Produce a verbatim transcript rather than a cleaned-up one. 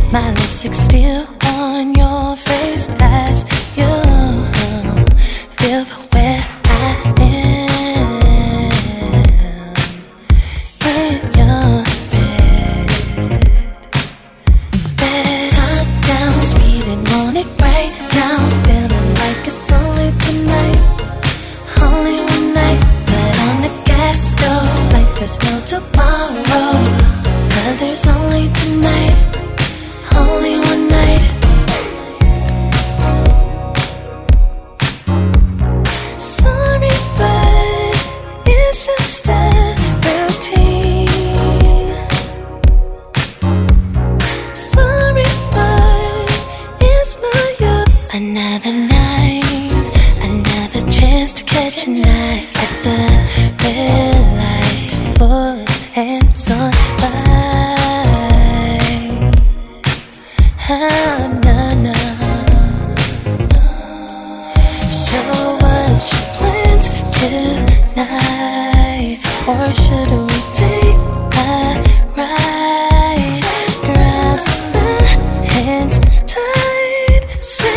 My lipstick still on your face as you feel where I am in your bed. bed. Top down, speeding on it right now, feeling like it's only tonight, only one night. But on the gas stove like there's no tomorrow, 'cause there's only tonight, only one night. Sorry, but it's just a routine. Sorry, but it's not your. Another night, another chance to catch a night at the red light. Foot hands on fire. Oh, no, no. So what's your plans tonight? Or should we take a ride? Grab my hands tight.